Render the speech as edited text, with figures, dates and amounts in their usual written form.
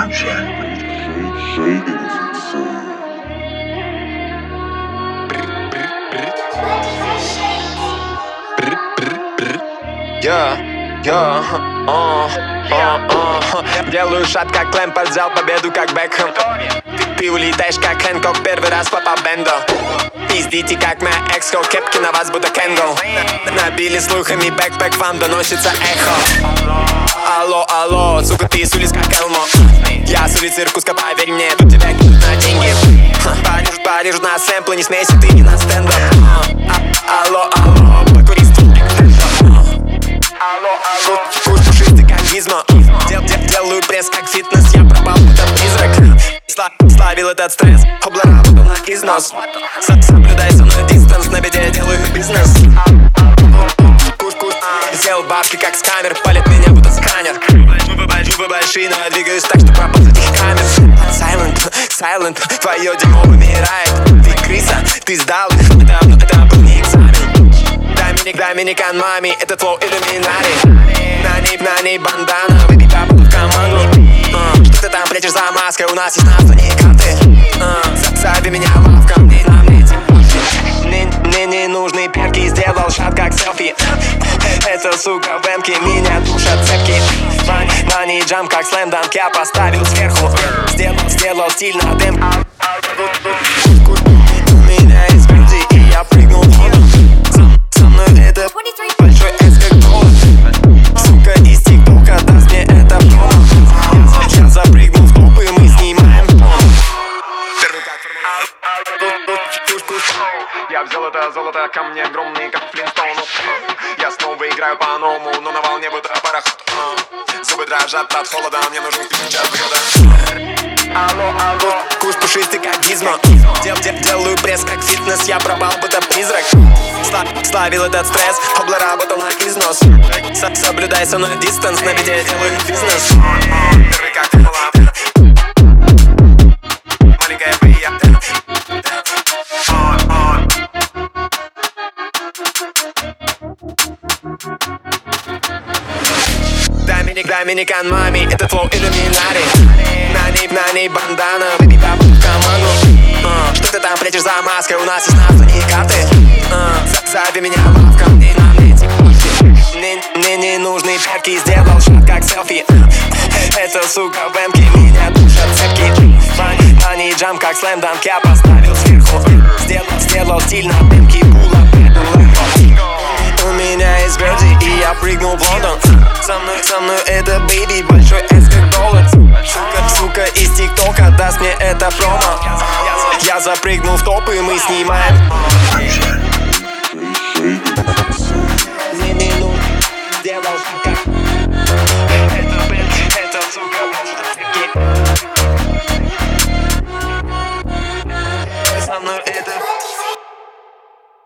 Делаю шаг как Лэмпард, взял победу как Бекхэм. Ты улетаешь как Хэнкок, первый раз попал в бендо. Пиздите как моя экс-хо, кепки на вас будто Кэндл. Набили слухами бэкпэк, вам доносится эхо. Алло, алло, сука, ты с улиц как Элмо. Я с улицы Иркутска, поверь мне, тут тебя кинут на деньги. Париж на сэмплы, не смейся, ты не на стендап. Алло, алло, покури стульник. Алло, алло, куш пушистый как гизмо. Делаю пресс как фитнес, я пропал, будто призрак. Славил этот стресс, обла работал на износ. Соблюдай со мной дистанс, на беде делаю бизнес. Куш, сделал бабки как с камер, палит меня будто сканер. Зубы большие, но я двигаюсь так, что пропал с этих камер. Silent, твое дерьмо вымирает. Ты крыса, ты сдал, это был не экзамен. Доминикан мами, это флоу иллюминарий. На ней бандана, выпей папу в команду. Что ты там прячешь за маской, у нас есть название карты. Зови меня лавка, мне не нужны перки, сделал шаг как селфи. Эта сука в эмке, меня душат цепки. Мани джамп как слэм-данк, я поставил сверху. Сделал стиль на демке. У меня есть груди, и я прыгнул в воду. Со мной это большой эс как голод. Сука из тиктока даст мне это промо. Я запрыгнул в топ, и мы снимаем порно. Я взял это золото, камни огромные, как Флинстоун. Я снова играю по-новому, но на волне будто пароход. Зубы дрожат от холода, мне нужен ключ от входа. Алло, куш пушистый как гизмо. Делаю пресс как фитнес, я пропал, будто призрак. Славил этот стресс, обла работал на износ. Соблюдай со мной дистанс, на беде делаю бизнес. Первый как Формула. Маленькая приятная. Доминикан мами, это флоу иллюминарий. На ней бандана, выпей папу в команду. Что ты там прячешь за маской, у нас есть название карты. Зови меня лавка, мне не нужны перки, сделал шаг как селфи. Эта сука в эмке, меня душат цепки. Мани джамп как слэм-данк, я поставил сверху. Сделал стиль на демке, була. У меня есть Верди, и я прыгнул в Лондон. Со мной это бэйби, большой эс как голод. Сука из тиктока даст мне это промо. Я запрыгнул в топ, и мы снимаем. Не нужно, сделал